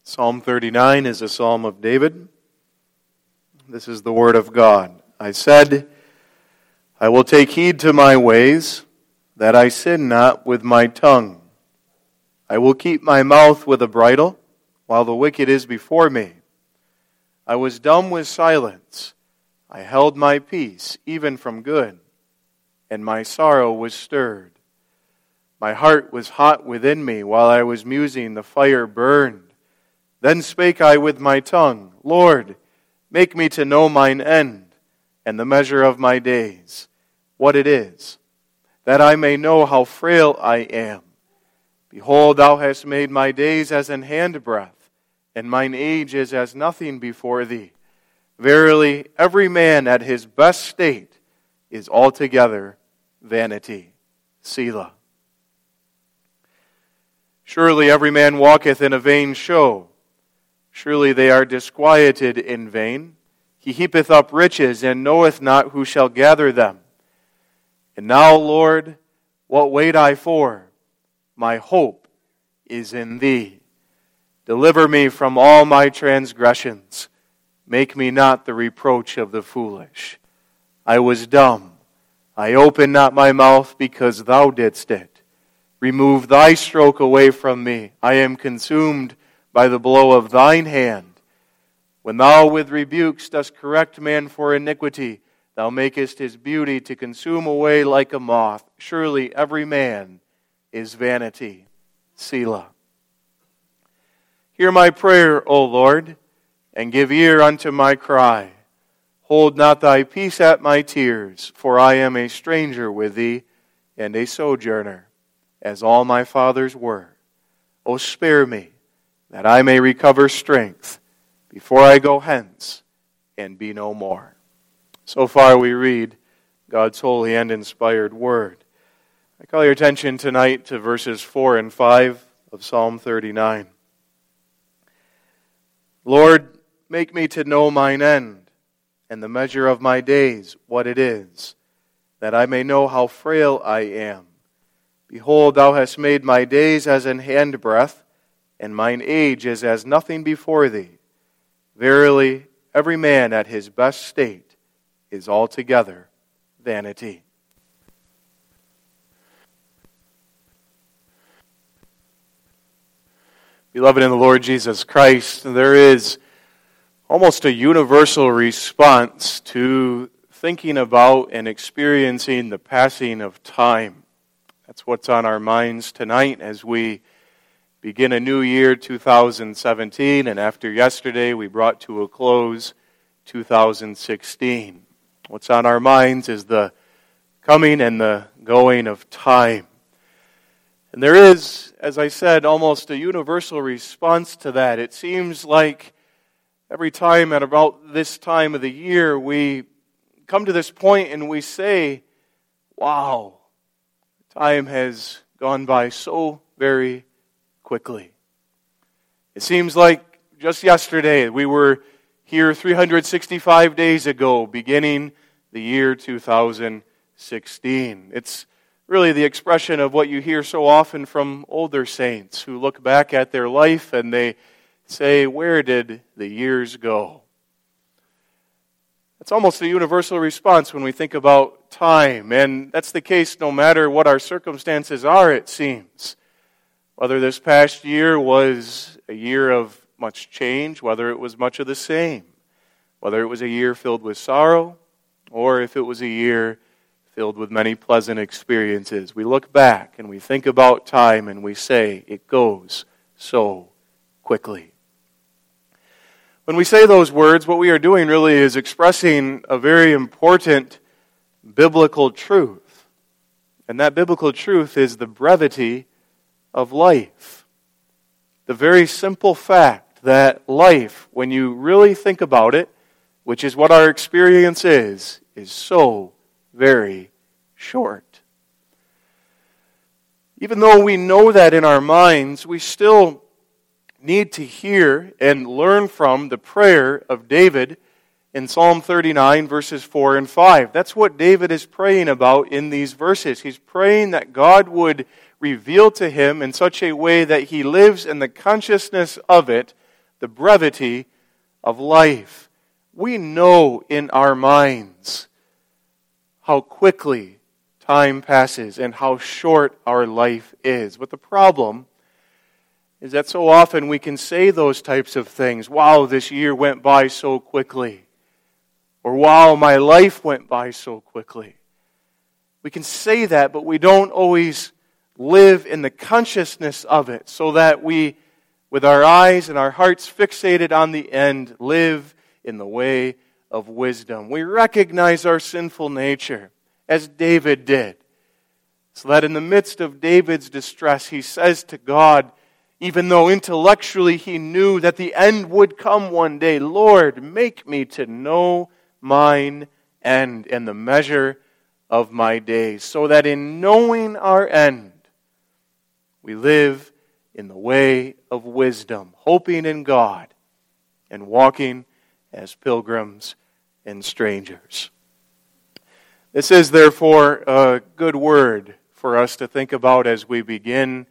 Psalm 39 is a psalm of David. This is the word of God. I said, I will take heed to my ways, that I sin not with my tongue. I will keep my mouth with a bridle, while the wicked is before me. I was dumb with silence. I held my peace, even from good, and my sorrow was stirred. My heart was hot within me, while I was musing, the fire burned. Then spake I with my tongue, Lord, make me to know mine end, and the measure of my days, what it is, that I may know how frail I am. Behold, thou hast made my days as an handbreadth, and mine age is as nothing before thee. Verily, every man at his best state is altogether vanity. Selah. Surely every man walketh in a vain show. Surely they are disquieted in vain. He heapeth up riches, and knoweth not who shall gather them. And now, Lord, what wait I for? My hope is in Thee. Deliver me from all my transgressions. Make me not the reproach of the foolish. I was dumb. I opened not my mouth, because Thou didst it. Remove Thy stroke away from me. I am consumed by the blow of Thine hand. When Thou with rebukes dost correct man for iniquity, Thou makest his beauty to consume away like a moth. Surely every man is vanity. Selah. Hear my prayer, O Lord, and give ear unto my cry. Hold not Thy peace at my tears, for I am a stranger with Thee, and a sojourner, as all my fathers were. O spare me, that I may recover strength before I go hence and be no more. So far we read God's holy and inspired word. I call your attention tonight to verses 4 and 5 of Psalm 39. Lord, make me to know mine end, and the measure of my days, what it is, that I may know how frail I am. Behold, Thou hast made my days as an handbreadth, and mine age is as nothing before Thee. Verily, every man at his best state is altogether vanity. Beloved in the Lord Jesus Christ, there is almost a universal response to thinking about and experiencing the passing of time. That's what's on our minds tonight as we begin a new year, 2017, and after yesterday we brought to a close 2016. What's on our minds is the coming and the going of time. And there is, as I said, almost a universal response to that. It seems like every time at about this time of the year we come to this point and we say, wow, time has gone by so very quickly. It seems like just yesterday we were here 365 days ago, beginning the year 2016. It's really the expression of what you hear so often from older saints who look back at their life and they say, where did the years go? It's almost a universal response when we think about time, and that's the case no matter what our circumstances are, it seems. Whether this past year was a year of much change, whether it was much of the same, whether it was a year filled with sorrow, or if it was a year filled with many pleasant experiences. We look back and we think about time and we say, it goes so quickly. When we say those words, what we are doing really is expressing a very important biblical truth. And that biblical truth is the brevity of life. The very simple fact that life, when you really think about it, which is what our experience is so very short. Even though we know that in our minds, we still need to hear and learn from the prayer of David in Psalm 39, verses 4 and 5. That's what David is praying about in these verses. He's praying that God would reveal to him in such a way that he lives in the consciousness of it the brevity of life. We know in our minds how quickly time passes and how short our life is. But the problem is that so often we can say those types of things. Wow, this year went by so quickly. Or wow, my life went by so quickly. We can say that, but we don't always live in the consciousness of it, so that we, with our eyes and our hearts fixated on the end, live in the way of wisdom. We recognize our sinful nature, as David did, so that in the midst of David's distress, he says to God, even though intellectually he knew that the end would come one day, Lord, make me to know mine end and the measure of my days, so that in knowing our end, we live in the way of wisdom, hoping in God and walking as pilgrims and strangers. This is therefore a good word for us to think about as we begin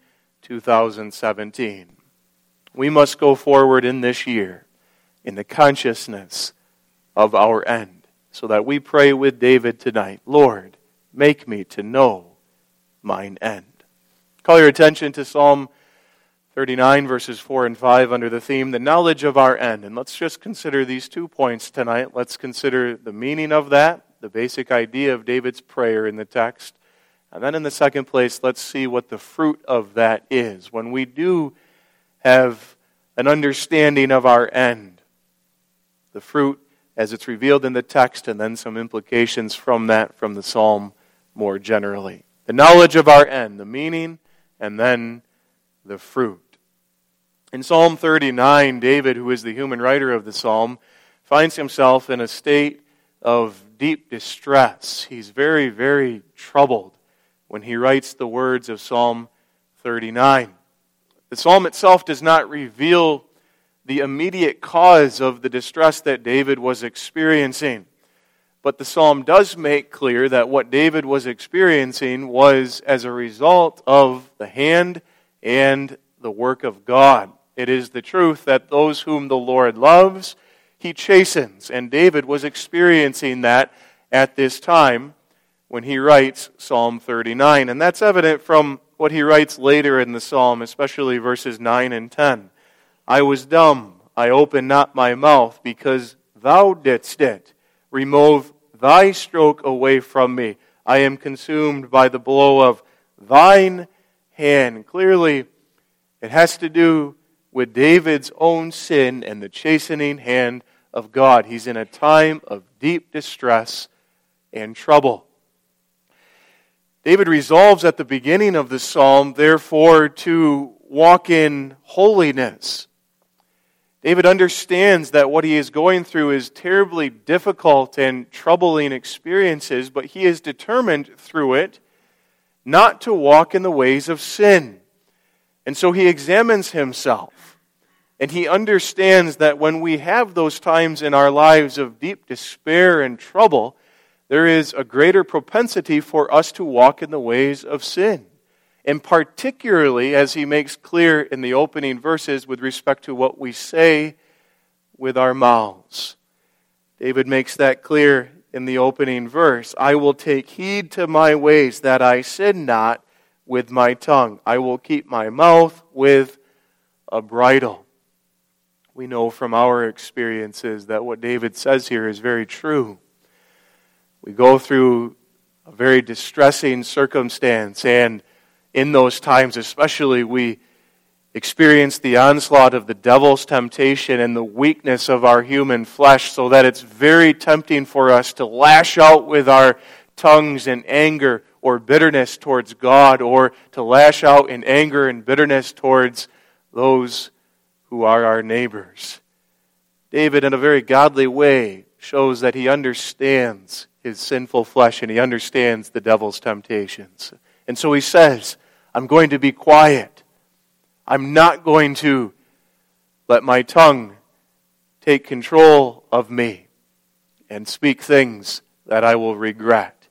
2017. We must go forward in this year in the consciousness of our end, so that we pray with David tonight, Lord, make me to know mine end. Call your attention to Psalm 39, verses 4 and 5 under the theme, the knowledge of our end. And let's just consider these 2 points tonight. Let's consider the meaning of that, the basic idea of David's prayer in the text. And then in the second place, let's see what the fruit of that is. When we do have an understanding of our end, the fruit as it's revealed in the text, and then some implications from that from the psalm more generally. The knowledge of our end, the meaning, and then the fruit. In Psalm 39, David, who is the human writer of the psalm, finds himself in a state of deep distress. He's very, very troubled when he writes the words of Psalm 39. The psalm itself does not reveal the immediate cause of the distress that David was experiencing. But the psalm does make clear that what David was experiencing was as a result of the hand and the work of God. It is the truth that those whom the Lord loves, He chastens. And David was experiencing that at this time when he writes Psalm 39. And that's evident from what he writes later in the psalm, especially verses 9 and 10. I was dumb, I opened not my mouth, because thou didst it. Remove thy stroke away from me. I am consumed by the blow of thine hand. Clearly, it has to do with David's own sin and the chastening hand of God. He's in a time of deep distress and trouble. David resolves at the beginning of the psalm, therefore, to walk in holiness. David understands that what he is going through is terribly difficult and troubling experiences, but he is determined through it not to walk in the ways of sin. And so he examines himself, and he understands that when we have those times in our lives of deep despair and trouble, there is a greater propensity for us to walk in the ways of sin. And particularly, as he makes clear in the opening verses with respect to what we say with our mouths. David makes that clear in the opening verse. I will take heed to my ways, that I sin not with my tongue. I will keep my mouth with a bridle. We know from our experiences that what David says here is very true. We go through a very distressing circumstance, and in those times especially, we experience the onslaught of the devil's temptation and the weakness of our human flesh, so that it's very tempting for us to lash out with our tongues in anger or bitterness towards God, or to lash out in anger and bitterness towards those who are our neighbors. David, in a very godly way, shows that he understands his sinful flesh and he understands the devil's temptations. And so he says, I'm going to be quiet. I'm not going to let my tongue take control of me and speak things that I will regret.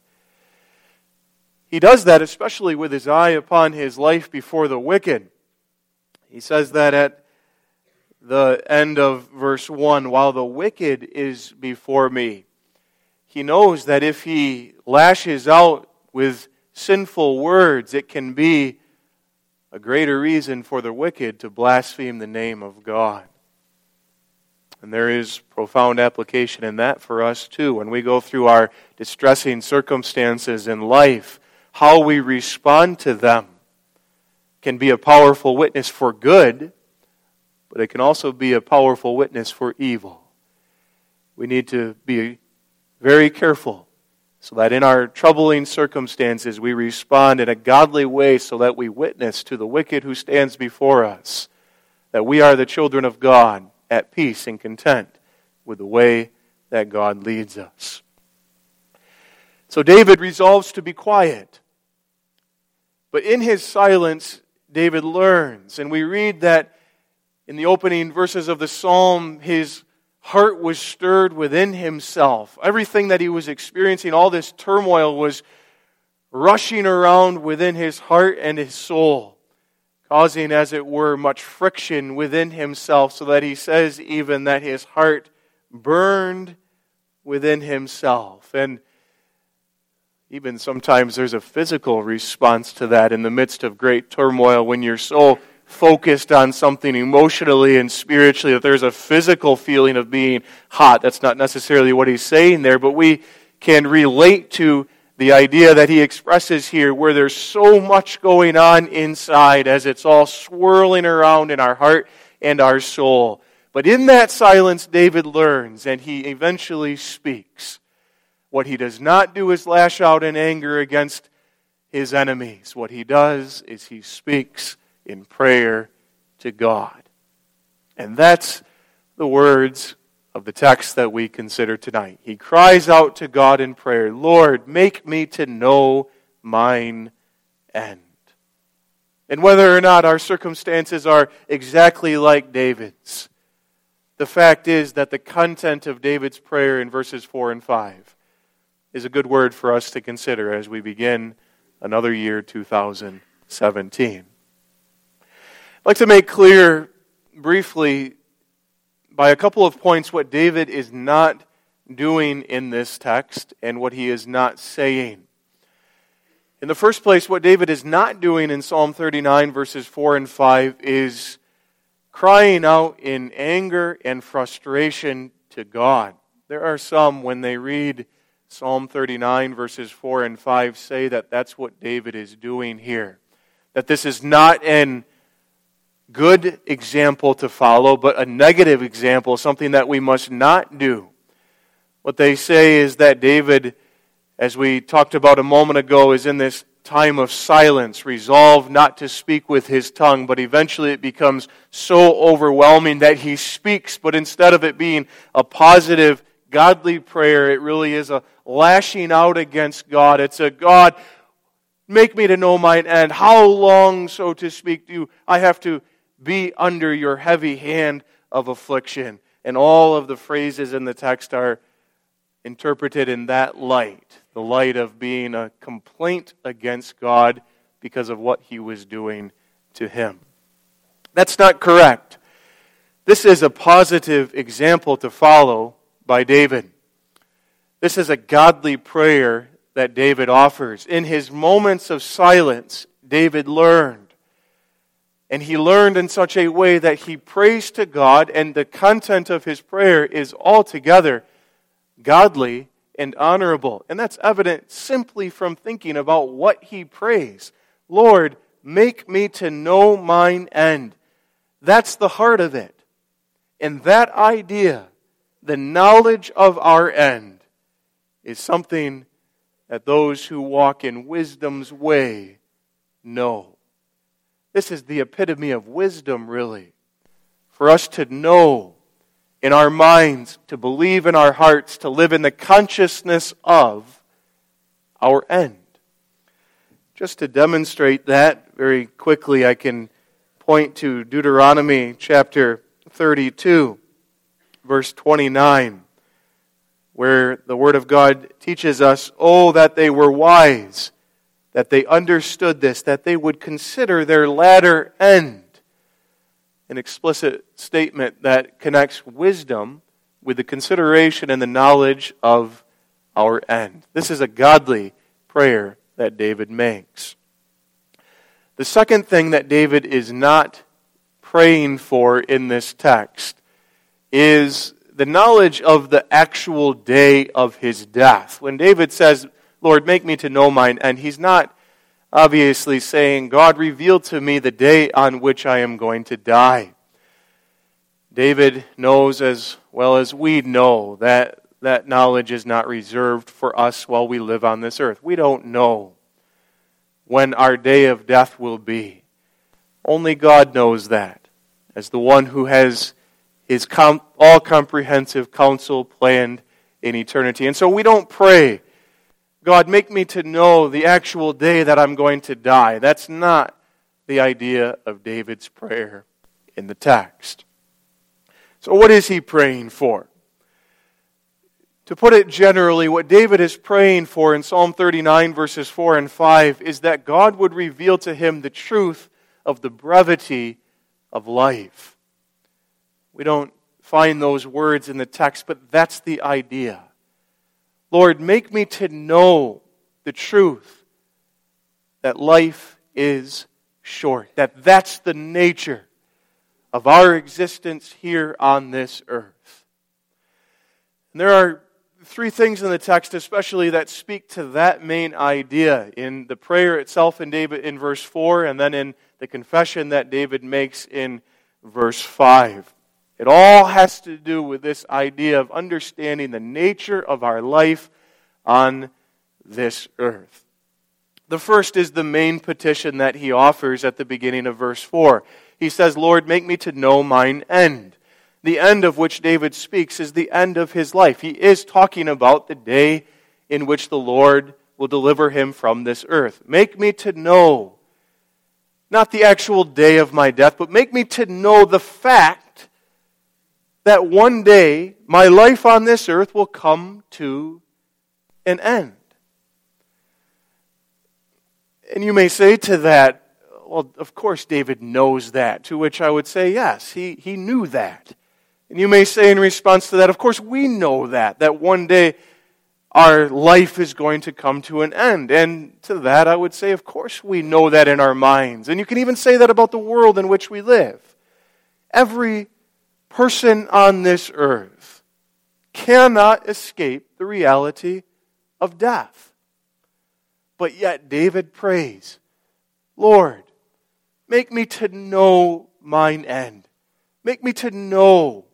He does that especially with his eye upon his life before the wicked. He says that at the end of verse 1, while the wicked is before me. He knows that if he lashes out with sinful words, it can be a greater reason for the wicked to blaspheme the name of God. And there is profound application in that for us too. When we go through our distressing circumstances in life, how we respond to them can be a powerful witness for good, but it can also be a powerful witness for evil. We need to be very careful so that in our troubling circumstances we respond in a godly way so that we witness to the wicked who stands before us that we are the children of God at peace and content with the way that God leads us. So David resolves to be quiet. But in his silence, David learns. And we read that in the opening verses of the psalm, his heart was stirred within himself. Everything that he was experiencing, all this turmoil was rushing around within his heart and his soul, causing, as it were, much friction within himself, so that he says even that his heart burned within himself. And even sometimes there's a physical response to that in the midst of great turmoil when you're so focused on something emotionally and spiritually that there's a physical feeling of being hot. That's not necessarily what he's saying there, but we can relate to the idea that he expresses here where there's so much going on inside as it's all swirling around in our heart and our soul. But in that silence, David learns, and he eventually speaks. What he does not do is lash out in anger against his enemies. What he does is he speaks in prayer to God. And that's the words of the text that we consider tonight. He cries out to God in prayer, Lord, make me to know mine end. And whether or not our circumstances are exactly like David's, the fact is that the content of David's prayer in verses 4 and 5 is a good word for us to consider as we begin another year, 2017. I'd like to make clear briefly by a couple of points what David is not doing in this text and what he is not saying. In the first place, what David is not doing in Psalm 39 verses 4 and 5 is crying out in anger and frustration to God. There are some, when they read Psalm 39 verses 4 and 5, say that that's what David is doing here. That this is not an good example to follow, but a negative example, something that we must not do. What they say is that David, as we talked about a moment ago, is in this time of silence, resolved not to speak with his tongue, but eventually it becomes so overwhelming that he speaks, but instead of it being a positive, godly prayer, it really is a lashing out against God. It's a, God, make me to know mine end. How long, so to speak, do I have to be under your heavy hand of affliction? And all of the phrases in the text are interpreted in that light, the light of being a complaint against God because of what he was doing to him. That's not correct. This is a positive example to follow by David. This is a godly prayer that David offers. In his moments of silence, David learned. And he learned in such a way that he prays to God, and the content of his prayer is altogether godly and honorable. And that's evident simply from thinking about what he prays. Lord, make me to know mine end. That's the heart of it. And that idea, the knowledge of our end, is something that those who walk in wisdom's way know. This is the epitome of wisdom, really. For us to know in our minds, to believe in our hearts, to live in the consciousness of our end. Just to demonstrate that very quickly, I can point to Deuteronomy chapter 32, verse 29, where the Word of God teaches us, oh, that they were wise, that they understood this, that they would consider their latter end. an explicit statement that connects wisdom with the consideration and the knowledge of our end. This is a godly prayer that David makes. The second thing that David is not praying for in this text is the knowledge of the actual day of his death. When David says, Lord, make me to know mine end, he's not obviously saying, God, reveal to me the day on which I am going to die. David knows as well as we know that that knowledge is not reserved for us while we live on this earth. We don't know when our day of death will be. Only God knows that, as the one who has his all-comprehensive counsel planned in eternity. And so we don't pray, God, make me to know the actual day that I'm going to die. That's not the idea of David's prayer in the text. So what is he praying for? To put it generally, what David is praying for in Psalm 39, verses 4 and 5, is that God would reveal to him the truth of the brevity of life. We don't find those words in the text, but that's the idea. Lord, make me to know the truth that life is short, that's the nature of our existence here on this earth. And there are three things in the text especially that speak to that main idea in the prayer itself in David in verse 4 and then in the confession that David makes in verse 5. It all has to do with this idea of understanding the nature of our life on this earth. The first is the main petition that he offers at the beginning of verse 4. He says, Lord, make me to know mine end. The end of which David speaks is the end of his life. He is talking about the day in which the Lord will deliver him from this earth. Make me to know, not the actual day of my death, but make me to know the fact that one day my life on this earth will come to an end. And you may say to that, well, of course David knows that. To which I would say, yes, he knew that. And you may say in response to that, of course we know that one day our life is going to come to an end. And to that I would say, of course we know that in our minds. And you can even say that about the world in which we live. Every person on this earth cannot escape the reality of death. But yet David prays, Lord, make me to know mine end. Make me to know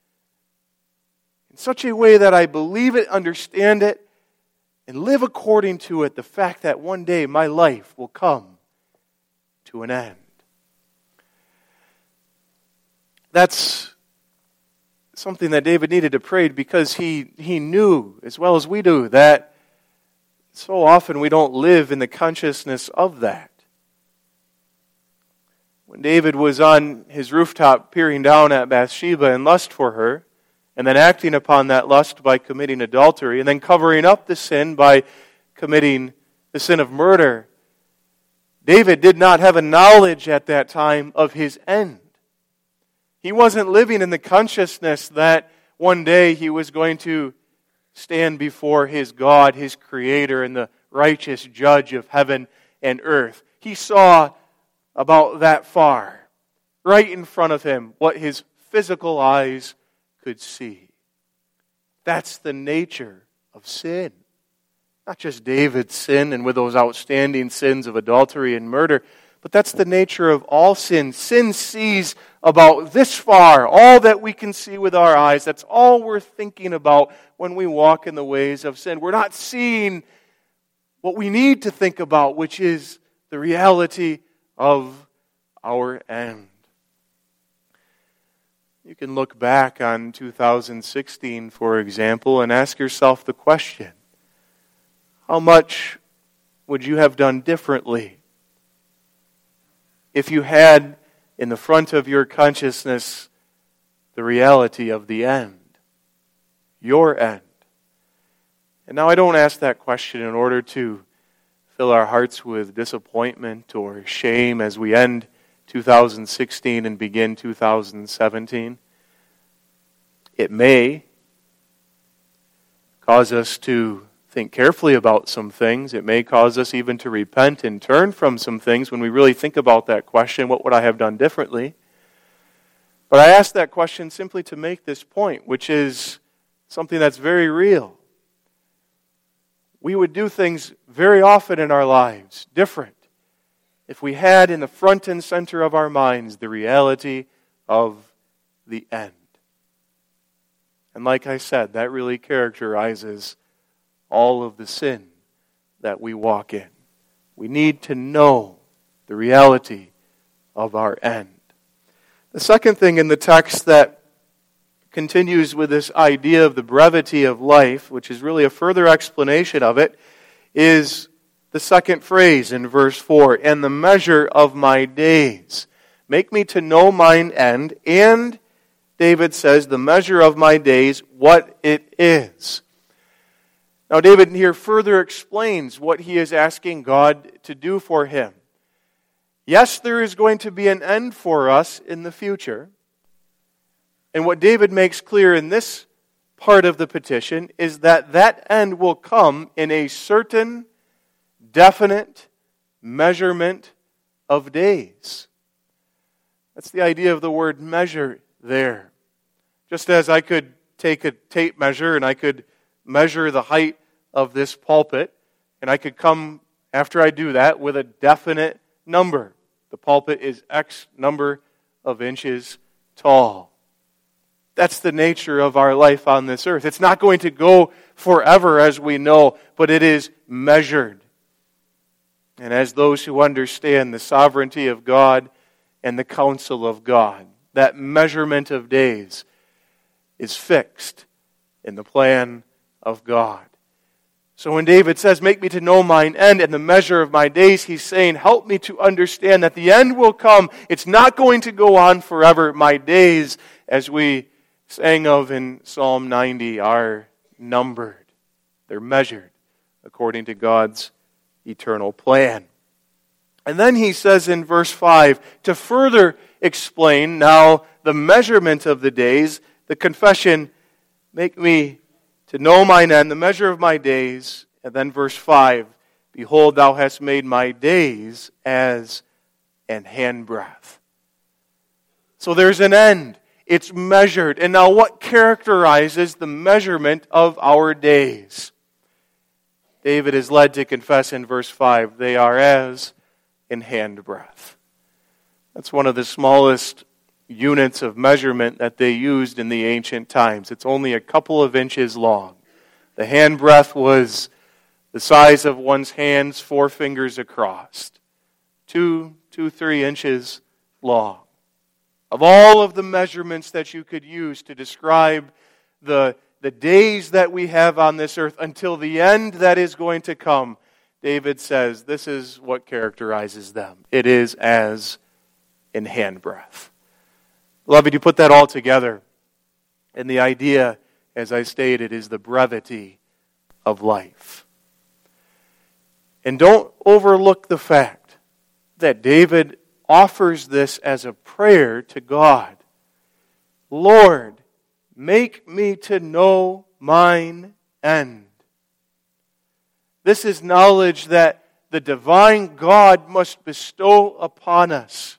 in such a way that I believe it, understand it, and live according to it, the fact that one day my life will come to an end. That's something that David needed to pray because he knew, as well as we do, that so often we don't live in the consciousness of that. When David was on his rooftop peering down at Bathsheba in lust for her, and then acting upon that lust by committing adultery, and then covering up the sin by committing the sin of murder, David did not have a knowledge at that time of his end. He wasn't living in the consciousness that one day he was going to stand before his God, his Creator, and the righteous judge of heaven and earth. He saw about that far, right in front of him, what his physical eyes could see. That's the nature of sin. Not just David's sin and with those outstanding sins of adultery and murder, but that's the nature of all sin. Sin sees about this far, all that we can see with our eyes. That's all we're thinking about when we walk in the ways of sin. We're not seeing what we need to think about, which is the reality of our end. You can look back on 2016, for example, and ask yourself the question, how much would you have done differently if you had in the front of your consciousness the reality of the end, your end? And now I don't ask that question in order to fill our hearts with disappointment or shame as we end 2016 and begin 2017. It may cause us to think carefully about some things. It may cause us even to repent and turn from some things when we really think about that question, what would I have done differently? But I ask that question simply to make this point, which is something that's very real. We would do things very often in our lives different if we had in the front and center of our minds the reality of the end. And like I said, that really characterizes all of the sin that we walk in. We need to know the reality of our end. The second thing in the text that continues with this idea of the brevity of life, which is really a further explanation of it, is the second phrase in verse 4, "And the measure of my days. Make me to know mine end, and," David says, "the measure of my days, what it is." Now David here further explains what he is asking God to do for him. Yes, there is going to be an end for us in the future. And what David makes clear in this part of the petition is that that end will come in a certain, definite measurement of days. That's the idea of the word measure there. Just as I could take a tape measure and I could measure the height of this pulpit, and I could come after I do that with a definite number. The pulpit is X number of inches tall. That's the nature of our life on this earth. It's not going to go forever, as we know, but it is measured. And as those who understand the sovereignty of God and the counsel of God, that measurement of days is fixed in the plan of God. So when David says, "Make me to know mine end and the measure of my days," he's saying, help me to understand that the end will come. It's not going to go on forever. My days, as we sang of in Psalm 90, are numbered. They're measured according to God's eternal plan. And then he says in verse 5, to further explain now the measurement of the days, the confession, "Make me to know mine end, the measure of my days." And then verse 5, "Behold, thou hast made my days as an handbreadth." So there's an end. It's measured. And now what characterizes the measurement of our days? David is led to confess in verse 5, "They are as an handbreadth." That's one of the smallest units of measurement that they used in the ancient times. It's only a couple of inches long. The handbreadth was the size of one's hands, 4 fingers across. 3 inches long. Of all of the measurements that you could use to describe the days that we have on this earth until the end that is going to come, David says this is what characterizes them. It is as in handbreadth. Beloved, you put that all together, and the idea, as I stated, is the brevity of life. And don't overlook the fact that David offers this as a prayer to God. "Lord, make me to know mine end." This is knowledge that the divine God must bestow upon us.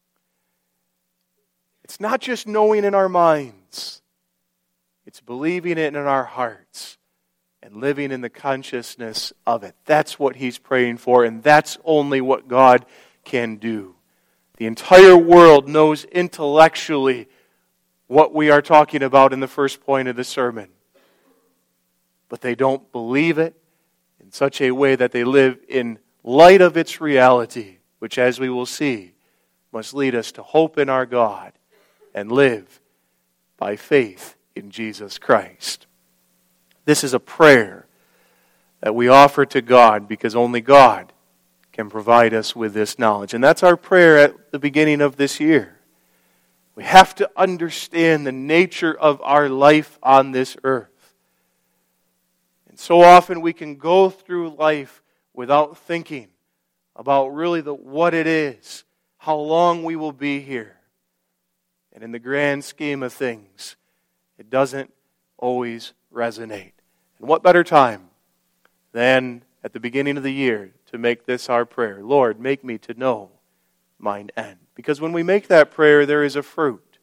It's not just knowing in our minds. It's believing it in our hearts and living in the consciousness of it. That's what he's praying for, and that's only what God can do. The entire world knows intellectually what we are talking about in the first point of the sermon. But they don't believe it in such a way that they live in light of its reality, which, as we will see, must lead us to hope in our God and live by faith in Jesus Christ. This is a prayer that we offer to God because only God can provide us with this knowledge. And that's our prayer at the beginning of this year. We have to understand the nature of our life on this earth. And so often we can go through life without thinking about really what it is, how long we will be here. And in the grand scheme of things, it doesn't always resonate. And what better time than at the beginning of the year to make this our prayer? Lord, make me to know mine end. Because when we make that prayer, there is a fruit.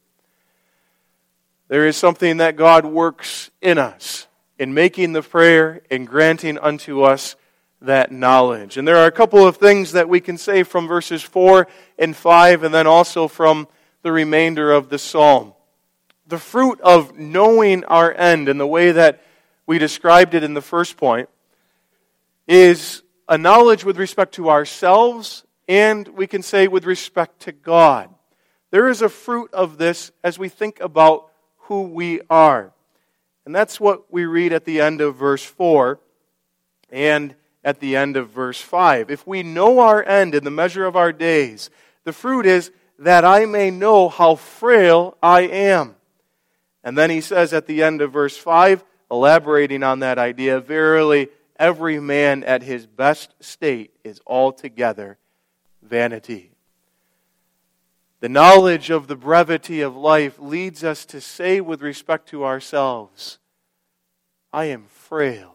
There is something that God works in us in making the prayer and granting unto us that knowledge. And there are a couple of things that we can say from verses 4 and 5 and then also from the remainder of the psalm. The fruit of knowing our end and the way that we described it in the first point is a knowledge with respect to ourselves and we can say with respect to God. There is a fruit of this as we think about who we are. And that's what we read at the end of verse 4 and at the end of verse 5. If we know our end in the measure of our days, the fruit is that I may know how frail I am. And then he says at the end of verse 5, elaborating on that idea, verily every man at his best state is altogether vanity. The knowledge of the brevity of life leads us to say with respect to ourselves, I am frail.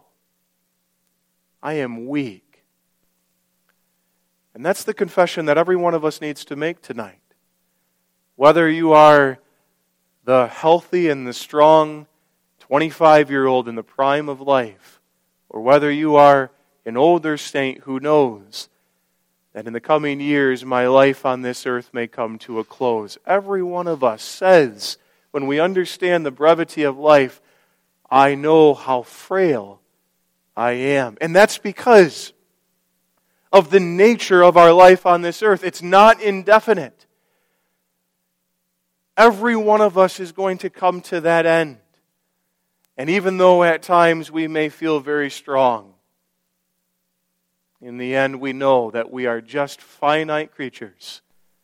I am weak. And that's the confession that every one of us needs to make tonight. Whether you are the healthy and the strong 25-year-old in the prime of life, or whether you are an older saint who knows that in the coming years my life on this earth may come to a close. Every one of us says, when we understand the brevity of life, I know how frail I am. And that's because of the nature of our life on this earth. It's not indefinite. Every one of us is going to come to that end. And even though at times we may feel very strong, in the end we know that we are just finite creatures.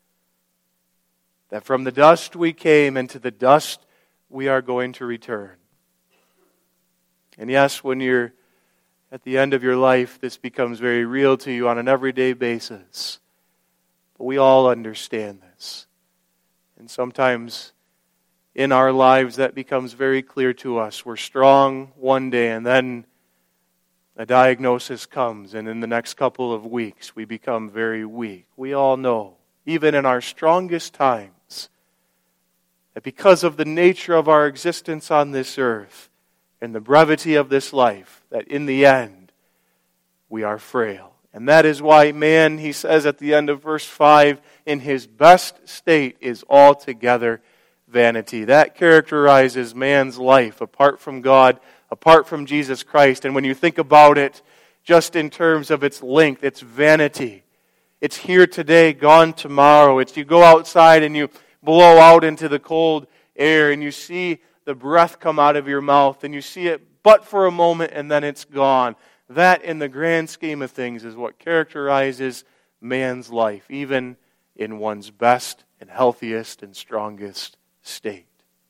That from the dust we came, and to the dust we are going to return. And yes, when you're at the end of your life, this becomes very real to you on an everyday basis. But we all understand this. And sometimes in our lives that becomes very clear to us. We're strong one day and then a diagnosis comes and in the next couple of weeks we become very weak. We all know, even in our strongest times, that because of the nature of our existence on this earth and the brevity of this life, that in the end we are frail. And that is why man, he says at the end of verse 5, in his best state is altogether vanity. That characterizes man's life apart from God, apart from Jesus Christ. And when you think about it, just in terms of its length, it's vanity. It's here today, gone tomorrow. It's you go outside and you blow out into the cold air and you see the breath come out of your mouth and you see it but for a moment and then it's gone. That, in the grand scheme of things, is what characterizes man's life, even in one's best and healthiest and strongest state.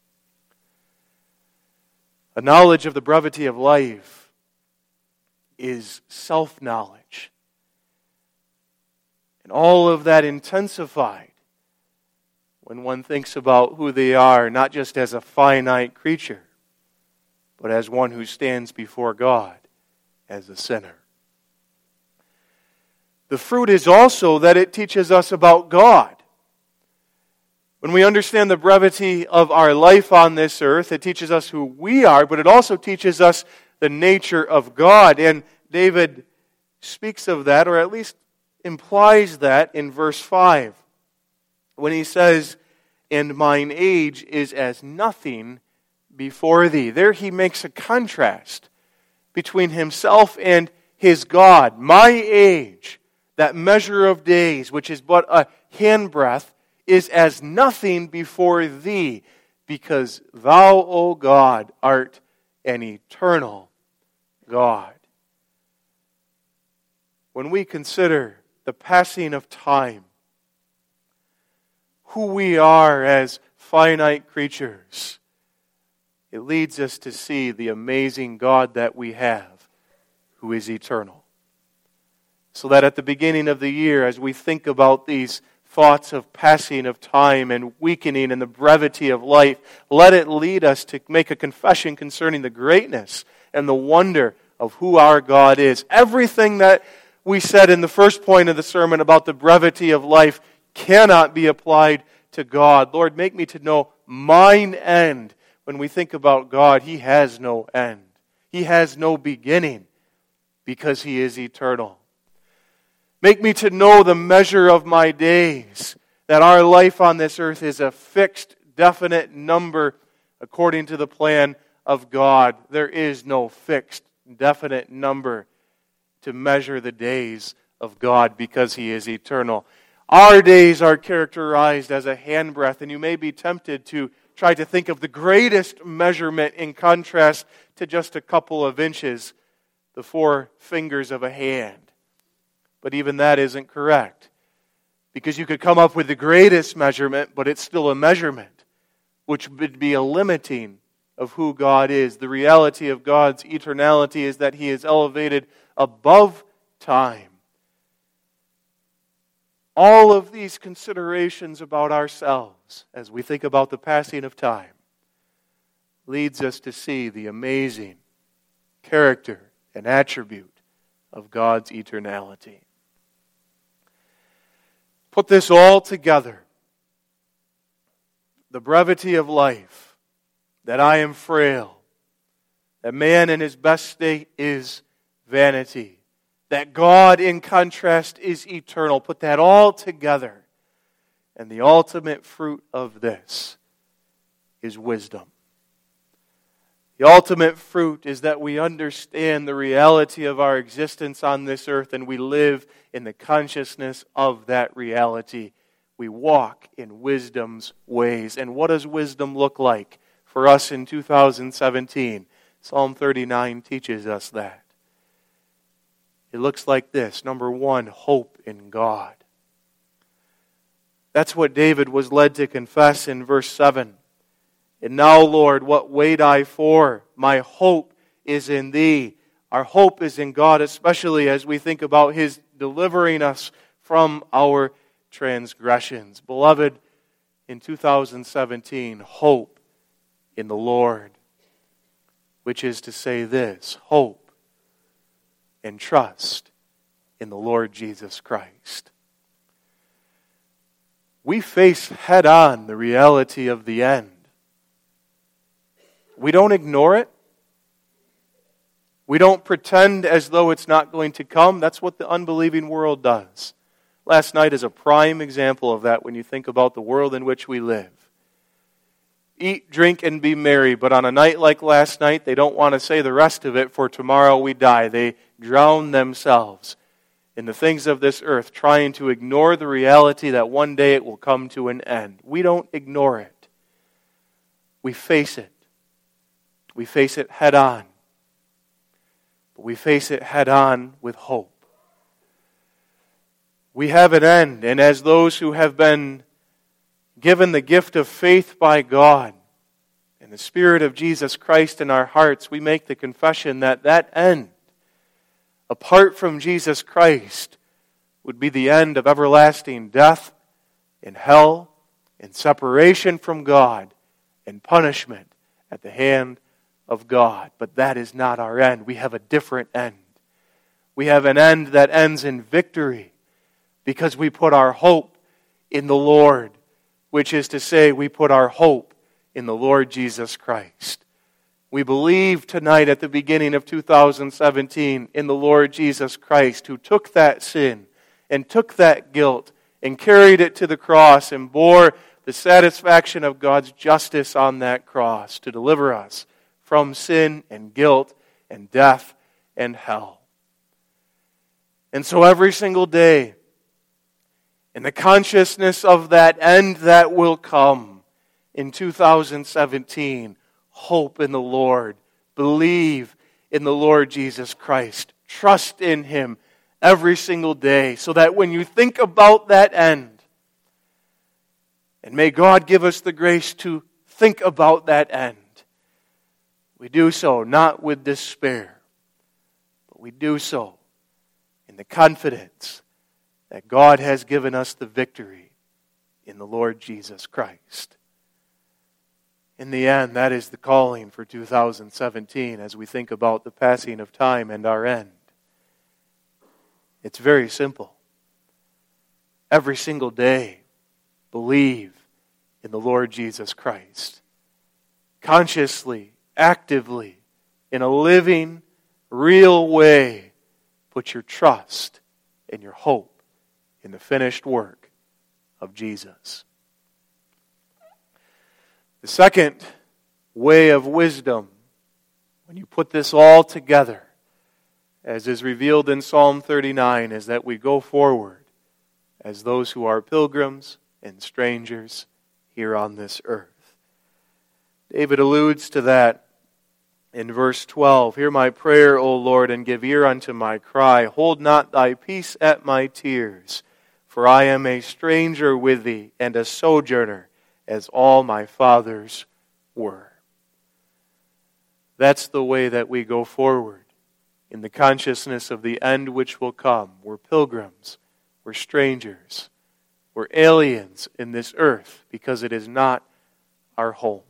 A knowledge of the brevity of life is self-knowledge. And all of that intensified when one thinks about who they are, not just as a finite creature, but as one who stands before God as a sinner. The fruit is also that it teaches us about God. When we understand the brevity of our life on this earth, it teaches us who we are, but it also teaches us the nature of God. And David speaks of that, or at least implies that in verse 5, when he says, "And mine age is as nothing before thee." There he makes a contrast between himself and his God. My age, that measure of days, which is but a handbreadth, is as nothing before thee, because thou, O God, art an eternal God. When we consider the passing of time, who we are as finite creatures, it leads us to see the amazing God that we have, who is eternal. So that at the beginning of the year, as we think about these thoughts of passing of time and weakening and the brevity of life, let it lead us to make a confession concerning the greatness and the wonder of who our God is. Everything that we said in the first point of the sermon about the brevity of life cannot be applied to God. Lord, make me to know mine end. When we think about God, He has no end. He has no beginning because He is eternal. Make me to know the measure of my days, that our life on this earth is a fixed, definite number according to the plan of God. There is no fixed, definite number to measure the days of God because He is eternal. Our days are characterized as a handbreadth, and you may be tempted to try to think of the greatest measurement in contrast to just a couple of inches, the 4 fingers of a hand. But even that isn't correct, because you could come up with the greatest measurement, but it's still a measurement, which would be a limiting of who God is. The reality of God's eternality is that He is elevated above time. All of these considerations about ourselves, as we think about the passing of time, leads us to see the amazing character and attribute of God's eternality. Put this all together. The brevity of life, that I am frail, that man in his best state is vanity, that God in contrast is eternal. Put that all together, and the ultimate fruit of this is wisdom. The ultimate fruit is that we understand the reality of our existence on this earth, and we live in the consciousness of that reality. We walk in wisdom's ways. And what does wisdom look like for us in 2017? Psalm 39 teaches us that. It looks like this. Number 1, hope in God. That's what David was led to confess in verse 7. And now, Lord, what wait I for? My hope is in Thee. Our hope is in God, especially as we think about His delivering us from our transgressions. Beloved, in 2017, hope in the Lord, which is to say this: hope and trust in the Lord Jesus Christ. We face head-on the reality of the end. We don't ignore it. We don't pretend as though it's not going to come. That's what the unbelieving world does. Last night is a prime example of that when you think about the world in which we live. Eat, drink, and be merry. But on a night like last night, they don't want to say the rest of it, for tomorrow we die. They drown themselves in the things of this earth, trying to ignore the reality that one day it will come to an end. We don't ignore it. We face it. We face it head on. But we face it head on with hope. We have an end, and as those who have been given the gift of faith by God and the Spirit of Jesus Christ in our hearts, we make the confession that that end, apart from Jesus Christ, would be the end of everlasting death and hell and separation from God and punishment at the hand of God. But that is not our end. We have a different end. We have an end that ends in victory because we put our hope in the Lord, which is to say, we put our hope in the Lord Jesus Christ. We believe tonight at the beginning of 2017 in the Lord Jesus Christ, who took that sin and took that guilt and carried it to the cross and bore the satisfaction of God's justice on that cross to deliver us from sin and guilt and death and hell. And so every single day, in the consciousness of that end that will come in 2017, hope in the Lord, believe in the Lord Jesus Christ, trust in Him every single day, so that when you think about that end, and may God give us the grace to think about that end, we do so not with despair, but we do so in the confidence that God has given us the victory in the Lord Jesus Christ. In the end, that is the calling for 2017 as we think about the passing of time and our end. It's very simple. Every single day, believe in the Lord Jesus Christ. Consciously, actively, in a living, real way, put your trust and your hope in the finished work of Jesus. The second way of wisdom, when you put this all together, as is revealed in Psalm 39, is that we go forward as those who are pilgrims and strangers here on this earth. David alludes to that in verse 12. Hear my prayer, O Lord, and give ear unto my cry. Hold not thy peace at my tears, for I am a stranger with thee and a sojourner, as all my fathers were. That's the way that we go forward in the consciousness of the end which will come. We're pilgrims, we're strangers, we're aliens in this earth because it is not our home.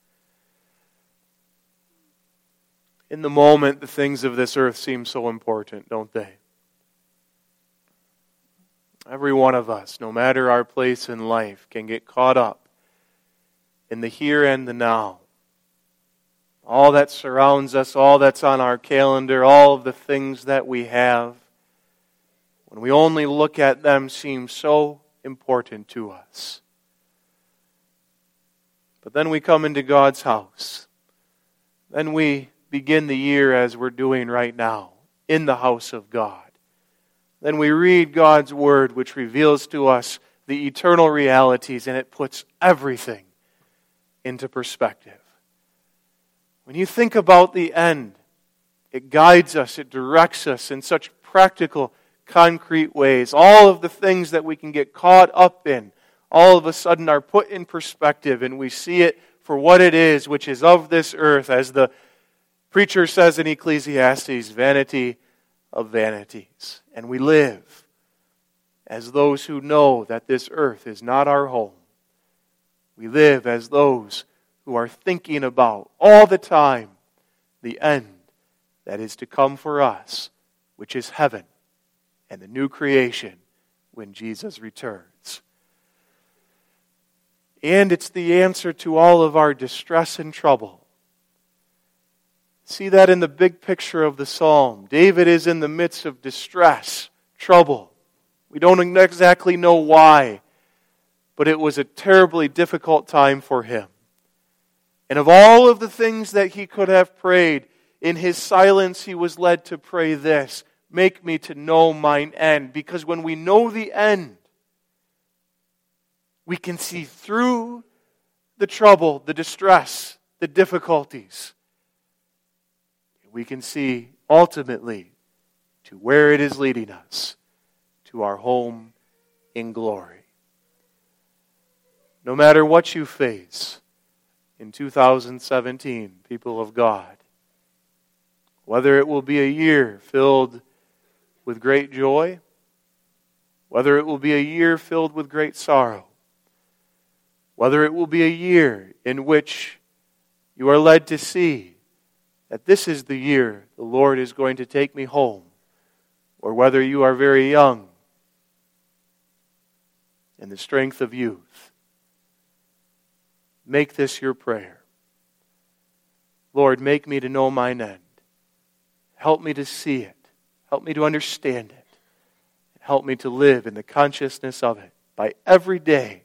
In the moment, the things of this earth seem so important, don't they? Every one of us, no matter our place in life, can get caught up in the here and the now. All that surrounds us, all that's on our calendar, all of the things that we have, when we only look at them, seem so important to us. But then we come into God's house. Then we begin the year as we're doing right now, in the house of God. Then we read God's Word, which reveals to us the eternal realities, and it puts everything into perspective. When you think about the end, it guides us, it directs us in such practical, concrete ways. All of the things that we can get caught up in, all of a sudden are put in perspective, and we see it for what it is, which is of this earth, as the preacher says in Ecclesiastes, vanity of vanities. And we live as those who know that this earth is not our home. We live as those who are thinking about all the time the end that is to come for us, which is heaven and the new creation when Jesus returns. And it's the answer to all of our distress and trouble. See that in the big picture of the psalm. David is in the midst of distress, trouble. We don't exactly know why, but it was a terribly difficult time for him. And of all of the things that he could have prayed, in his silence he was led to pray this: make me to know mine end. Because when we know the end, we can see through the trouble, the distress, the difficulties. We can see ultimately to where it is leading us, to our home in glory. No matter what you face in 2017, people of God, whether it will be a year filled with great joy, whether it will be a year filled with great sorrow, whether it will be a year in which you are led to see that this is the year the Lord is going to take me home, or whether you are very young in the strength of youth, make this your prayer. Lord, make me to know mine end. Help me to see it. Help me to understand it. Help me to live in the consciousness of it by every day,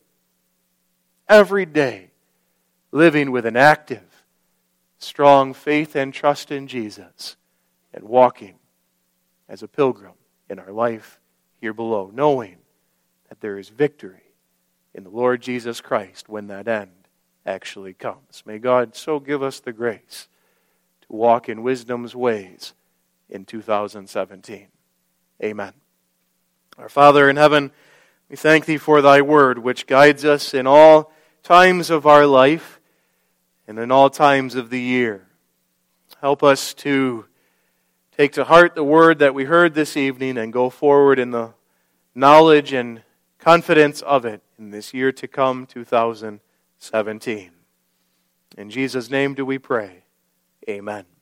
living with an active, strong faith and trust in Jesus, and walking as a pilgrim in our life here below, knowing that there is victory in the Lord Jesus Christ when that end actually comes. May God so give us the grace to walk in wisdom's ways in 2017. Amen. Our Father in heaven, we thank Thee for Thy word, which guides us in all times of our life and in all times of the year. Help us to take to heart the word that we heard this evening and go forward in the knowledge and confidence of it in this year to come, 2017. In Jesus' name do we pray. Amen.